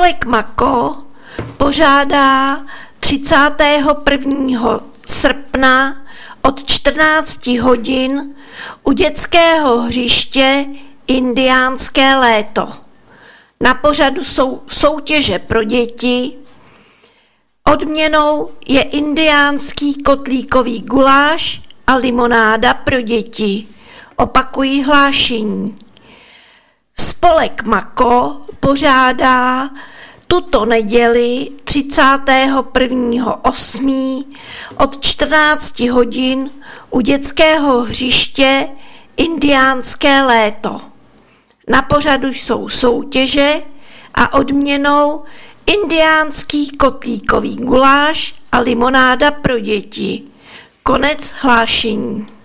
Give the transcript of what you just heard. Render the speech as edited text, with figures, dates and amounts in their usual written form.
Spolek Mako pořádá 31. srpna od 14 hodin u dětského hřiště Indiánské léto. Na pořadu jsou soutěže pro děti. Odměnou je indiánský kotlíkový guláš a limonáda pro děti. Opakují hlášení. Spolek Mako pořádá tuto neděli 31.8. od 14 hodin u dětského hřiště Indiánské léto. Na pořadu jsou soutěže a odměnou indiánský kotlíkový guláš a limonáda pro děti. Konec hlášení.